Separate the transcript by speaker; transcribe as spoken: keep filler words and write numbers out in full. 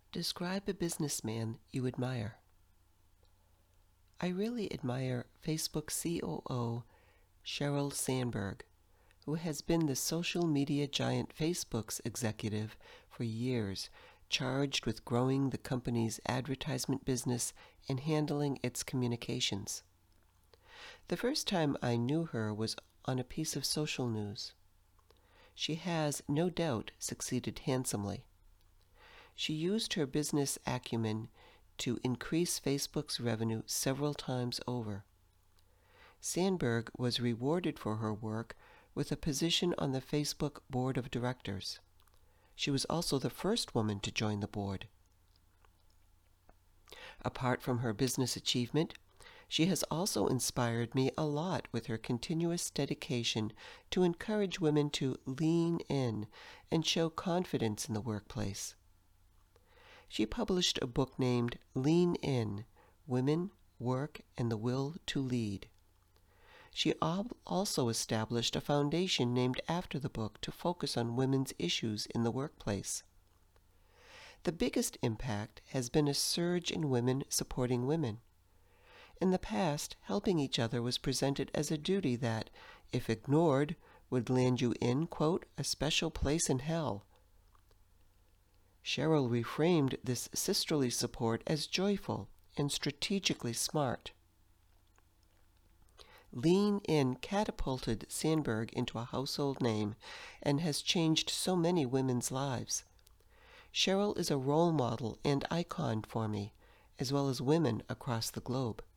Speaker 1: Describe a businessman you admire. I really admire Facebook C O O Sheryl Sandberg, who has been the social media giant Facebook's executive for years, charged with growing the company's advertisement business and handling its communications. The first time I knew her was on a piece of social news. She has, no doubt, succeeded handsomely. She used her business acumen to increase Facebook's revenue several times over. Sandberg was rewarded for her work with a position on the Facebook board of directors. She was also the first woman to join the board. Apart from her business achievement, she has also inspired me a lot with her continuous dedication to encourage women to lean in and show confidence in the workplace. She published a book named Lean In: Women, Work, and the Will to Lead. She also established a foundation named after the book to focus on women's issues in the workplace. The biggest impact has been a surge in women supporting women. In the past, helping each other was presented as a duty that, if ignored, would land you in, quote, a special place in hell. Sheryl reframed this sisterly support as joyful and strategically smart. Lean In catapulted Sandberg into a household name and has changed so many women's lives. Sheryl is a role model and icon for me, as well as women across the globe.